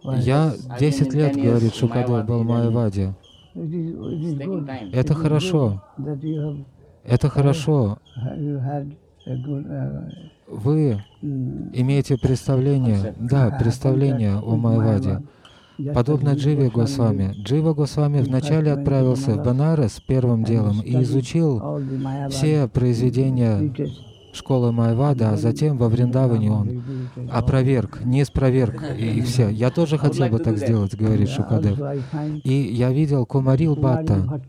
Я 10 лет, говорит Шукадев, был в Майяваде. Это хорошо. Это хорошо. Вы имеете представление, представление о Майяваде. Подобно Дживе Госвами. Джива Госвами вначале отправился в Банарас первым делом и изучил все произведения школы Майявада, а затем во Вриндаване он не спроверг их все. Я тоже хотел бы так сделать, говорит Шукадев. И я видел Кумарил Бхатта.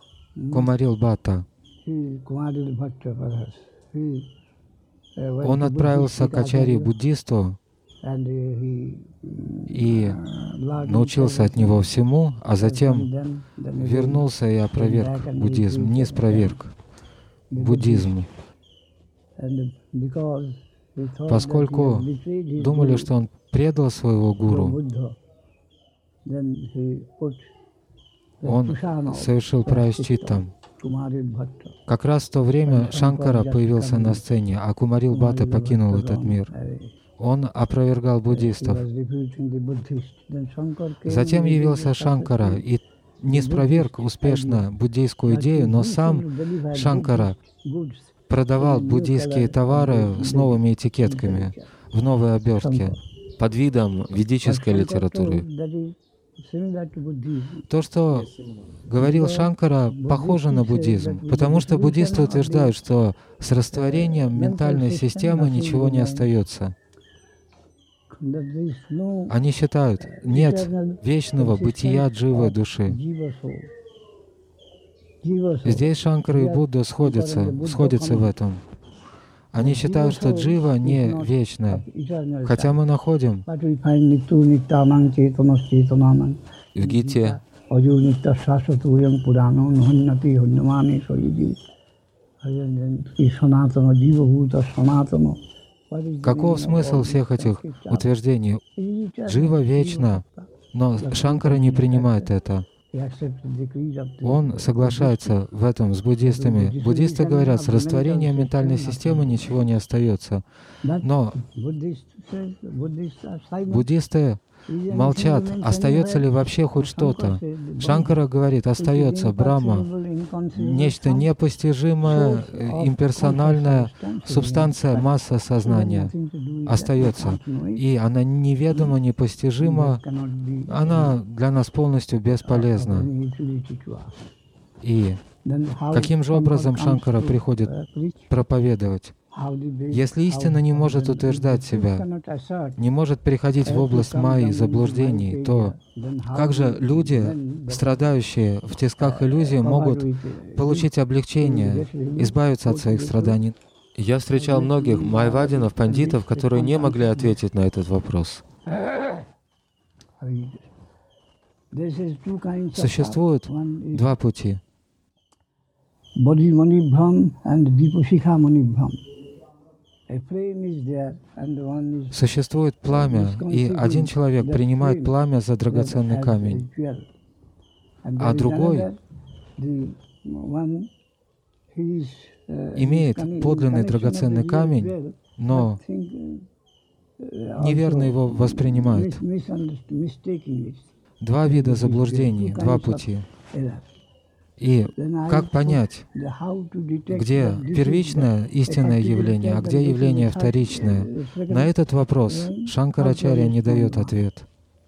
Он отправился к ачарье-буддисту и научился от него всему, а затем вернулся и опроверг буддизм, не спроверг буддизм. Поскольку думали, что он предал своего гуру, он совершил праяшчиттам. Как раз в то время Шанкара появился на сцене, а Кумарил Бхатта покинул этот мир. Он опровергал буддистов. Затем явился Шанкара и не спроверг успешно буддийскую идею, но сам Шанкара продавал буддийские товары с новыми этикетками, в новой обертке, под видом ведической литературы. То, что говорил Шанкара, похоже на буддизм, потому что буддисты утверждают, что с растворением ментальной системы ничего не остается. Они считают, нет вечного бытия дживы души. Здесь Шанкара и Будда сходятся в этом. Они считают, что джива не вечная, хотя мы находим в Гите каков смысл всех этих утверждений? Джива вечна, но Шанкара не принимает это. Он соглашается в этом с буддистами. Буддисты говорят, с растворением ментальной системы ничего не остается. Но буддисты молчат, остается ли вообще хоть что-то. Шанкара говорит, остается Брахма, нечто непостижимое, имперсональное, субстанция, масса сознания остается. И она неведома, непостижима, она для нас полностью бесполезна. И каким же образом Шанкара приходит проповедовать? Если истина не может утверждать себя, не может переходить в область майи, заблуждений, то как же люди, страдающие в тисках иллюзий, могут получить облегчение, избавиться от своих страданий? Я встречал многих майявадинов, пандитов, которые не могли ответить на этот вопрос. Существует два пути. Существует пламя, и один человек принимает пламя за драгоценный камень, а другой имеет подлинный драгоценный камень, но неверно его воспринимает. Два вида заблуждений, два пути. И как понять, где первичное истинное явление, а где явление вторичное? На этот вопрос Шанкарачарья не дает ответ.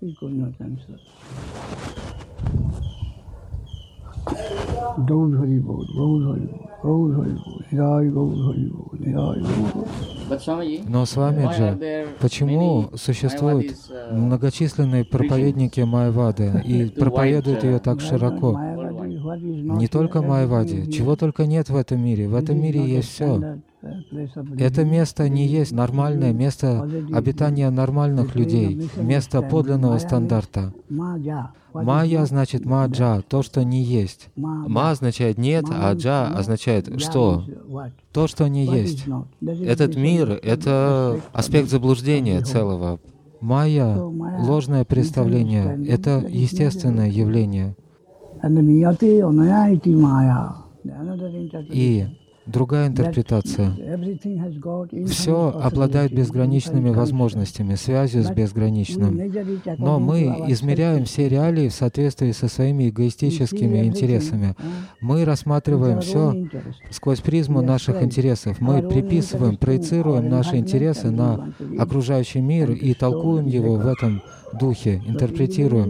Но с вами же, почему существуют многочисленные проповедники Майявады и проповедуют ее так широко? Не только Майяваде, чего только нет в этом мире. В этом мире есть все. Это место не есть нормальное место обитания нормальных людей, место подлинного стандарта. Майя значит маджа, то, что не есть. Ма означает нет, а джа означает что? То, что не есть. Этот мир — это аспект заблуждения целого. Майя — ложное представление, это естественное явление. И другая интерпретация. Все обладает безграничными возможностями, связью с безграничным. Но мы измеряем все реалии в соответствии со своими эгоистическими интересами. Мы рассматриваем все сквозь призму наших интересов. Мы приписываем, проецируем наши интересы на окружающий мир и толкуем его в этом духе, интерпретируем.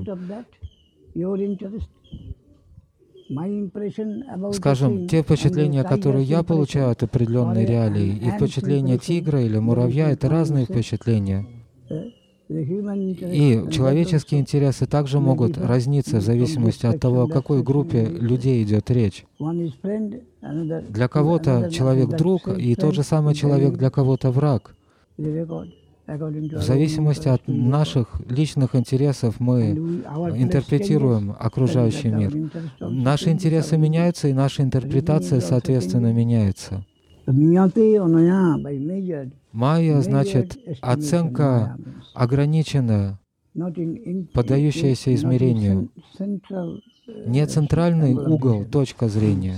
Скажем, те впечатления, которые я получаю от определенной реалии, и впечатления тигра или муравья — это разные впечатления. И человеческие интересы также могут разниться в зависимости от того, о какой группе людей идет речь. Для кого-то человек друг, и тот же самый человек для кого-то враг. В зависимости от наших личных интересов мы интерпретируем окружающий мир. Наши интересы меняются, и наша интерпретация, соответственно, меняется. Майя значит оценка ограниченная, поддающаяся измерению, не центральный угол, точка зрения.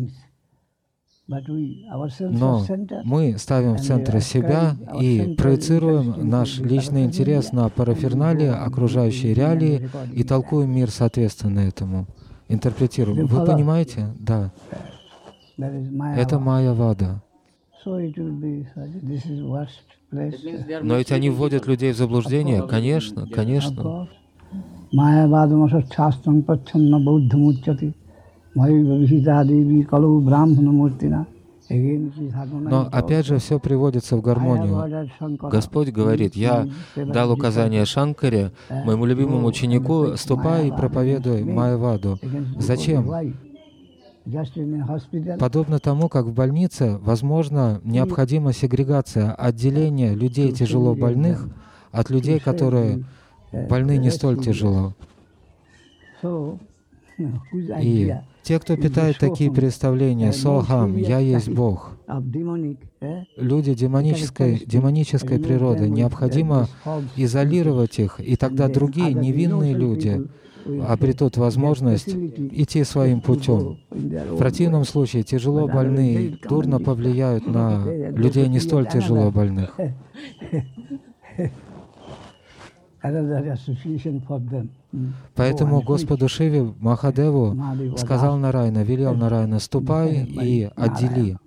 Но мы ставим в центр себя и проецируем наш личный интерес на параферналии, окружающие реалии и толкуем мир соответственно этому, интерпретируем. Вы понимаете? Да. Это майя-вада. Но ведь они вводят людей в заблуждение? Конечно, конечно. Но опять же все приводится в гармонию. Господь говорит: «Я дал указание Шанкаре, моему любимому ученику, ступай и проповедуй майяваду». Зачем? Подобно тому, как в больнице, возможно, необходима сегрегация, отделение людей тяжело больных от людей, которые больны не столь тяжело. И те, кто питает такие представления, «Сохам», «Я есть Бог», люди демонической природы, необходимо изолировать их, и тогда другие невинные люди обретут возможность идти своим путем. В противном случае тяжело больные дурно повлияют на людей не столь тяжело больных. Поэтому Господу Шиве, Махадеву, сказал Нараяна, велел Нараяна: «Ступай и отдели».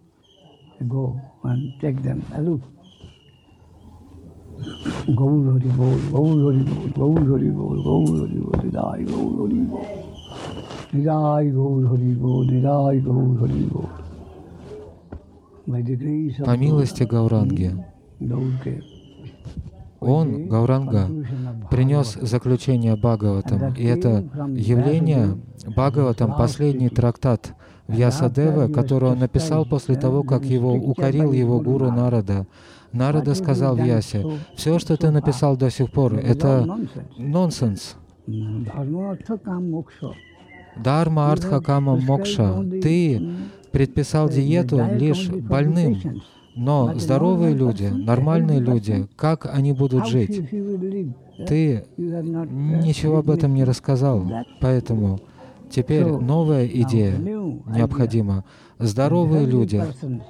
По милости Гауранги, он, Гауранга, принес заключение Бхагаватам, и это явление Бхагаватам, последний трактат Вьясадева, который он написал после того, как его укорил его гуру Нарада. Нарада сказал Вьясе: «Все, что ты написал до сих пор, это нонсенс. Дарма, артха, кама, мокша. Ты предписал диету лишь больным. Но здоровые люди, нормальные люди, как они будут жить? Ты ничего об этом не рассказал. Поэтому теперь новая идея необходима. Здоровые люди,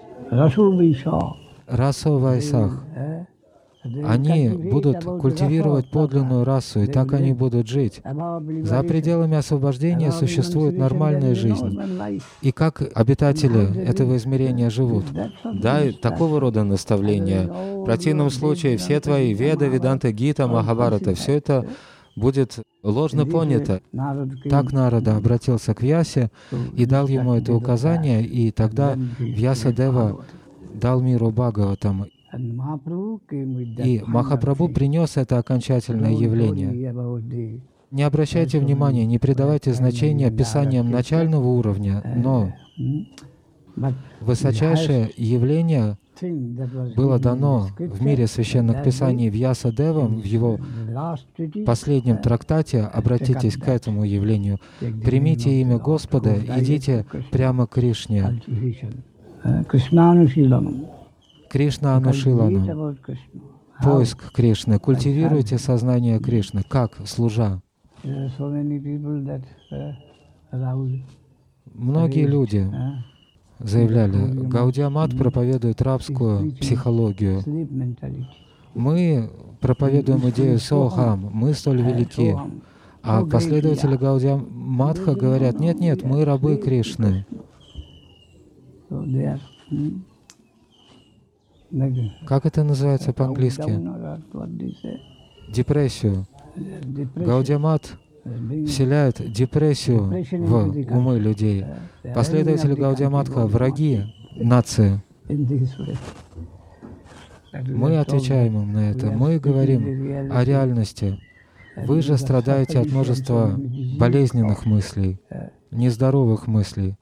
раса Вайсах, они будут культивировать подлинную расу, и так они будут жить. За пределами освобождения существует нормальная жизнь. И как обитатели этого измерения живут? Дай такого рода наставления. В противном случае все твои Веда, Веданта, Гита, Махабхарата, все это будет ложно понято. Так Нарада обратился к Вьясе и дал ему это указание, и тогда Вьясадева дал миру Бхагаватам. И Махапрабху принес это окончательное явление. Не обращайте внимания, не придавайте значения писаниям начального уровня, но высочайшее явление было дано в мире священных писаний Вьясадевом в его последнем трактате. Обратитесь к этому явлению. Примите имя Господа, идите прямо к Кришне. Кришна Анушилану. Поиск Кришны. Культивируйте сознание Кришны. Как? Служа. Многие люди заявляли, Гаудия Мат проповедует рабскую психологию. Мы проповедуем идею Соахам, мы столь велики. А последователи Гаудия Матха говорят, нет, мы рабы Кришны. Как это называется по-английски? Депрессию. Гаудия Мат вселяет депрессию в умы людей. Последователи Гаудия Матха — враги нации. Мы отвечаем им на это. Мы говорим о реальности. Вы же страдаете от множества болезненных мыслей, нездоровых мыслей.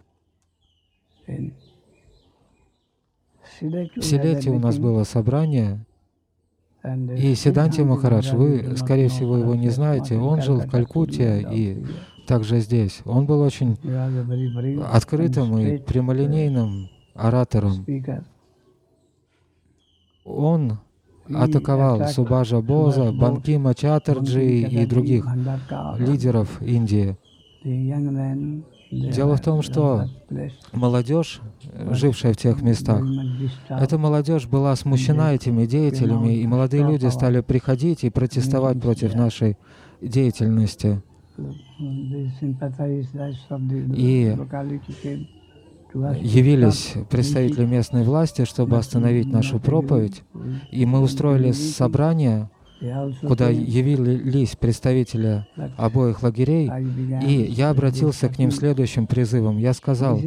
В Силете у нас было собрание, и Сиданти Махарадж, вы, скорее всего, его не знаете, он жил в Калькутте и также здесь. Он был очень открытым и прямолинейным оратором. Он атаковал Субаша Боза, Банкима Чаттерджи и других лидеров Индии. Дело в том, что молодежь, жившая в тех местах, эта молодежь была смущена этими деятелями, и молодые люди стали приходить и протестовать против нашей деятельности. И явились представители местной власти, чтобы остановить нашу проповедь, и мы устроили собрание, куда явились представители обоих лагерей, и я обратился к ним следующим призывом. Я сказал,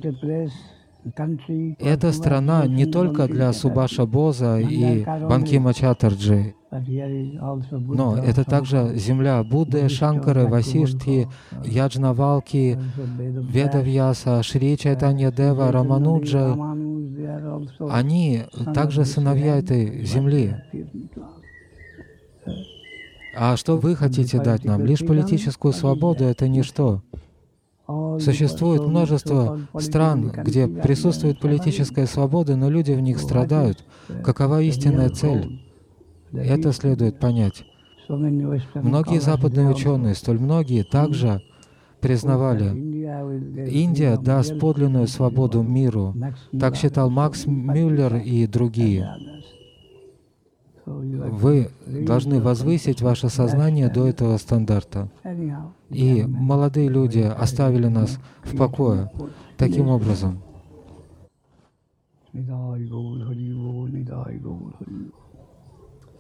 эта страна не только для Субаша Боза и Банкима Чаттерджи, но это также земля Будды, Шанкары, Васиштхи, Яджнавалки, Ведавьяса, Шри Чайтанья Дева, Рамануджа. Они также сыновья этой земли. А что вы хотите дать нам? Лишь политическую свободу — это ничто. Существует множество стран, где присутствует политическая свобода, но люди в них страдают. Какова истинная цель? Это следует понять. Многие западные ученые, столь многие, также признавали, Индия даст подлинную свободу миру. Так считал Макс Мюллер и другие. Вы должны возвысить ваше сознание до этого стандарта. И молодые люди оставили нас в покое таким образом.